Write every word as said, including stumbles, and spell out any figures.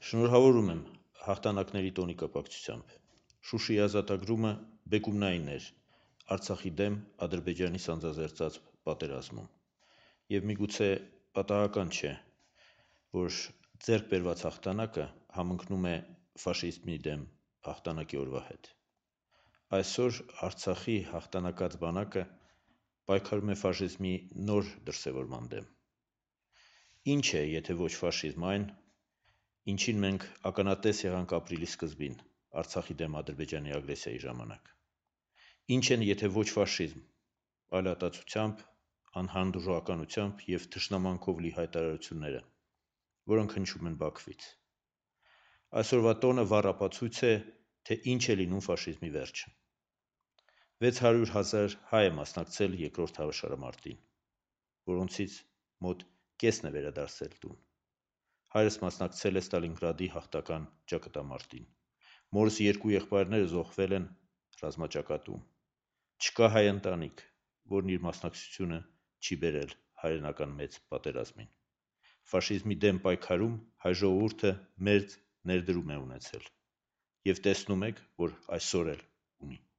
Շնորհավորում եմ հաղթանակների տոնի կապակցությամբ։ Շուշիի ազատագրումը բեկումնային էր Արցախի դեմ Ադրբեջանի սանձազերծած պատերազմում։ Եվ միգուցե պատահական չէ, որ ձեռք բերված հաղթանակը համընկնում է ֆաշիզմի դեմ հաղթանակի օրվա հետ։ Այսօր Արցախի հաղթանակած բանակը պայքարում է ֆաշիզմի նոր դրսևորման դեմ։ Ինչ է, եթե ոչ ֆաշիզմ այն, ինչին մենք ականատես եղանք ապրիլի սկզբին Արցախի դեմ Ադրբեջանի ագրեսիայի ժամանակ։ Ինչ են, եթե ոչ ֆաշիզմ, այլատացությամբ, անհանդուրժողականությամբ և թշնամանքով լի հայտարարությունները, որոնք հնչում են Բաքվից։ Այսօրվա տոնը վառ ապացույց է, թե ինչ է լինում ֆաշիզմի վերջը։ վեց հարյուր հազար հայ է մասնակցել երկրորդ հավաշարամարտին, որոնցից մոտ կեսն է վերադարձել տուն։ Հայրս մասնակցել է Ստալինգրադի հաղթական ճակատամարտին։ Մորս երկու եղբայրները զոհվել են ռազմաճակատում։ Չկա հայ ընտանիք, որն իր մասնակցությունը չի բերել հայրենական մեծ պատերազմին։ Ֆաշիզմի դեմ պայքարում հայ ժողովուրդը մեծ ներդրում է ունեցել։ Եվ տեսնում եք, որ այսօր էլ ունի։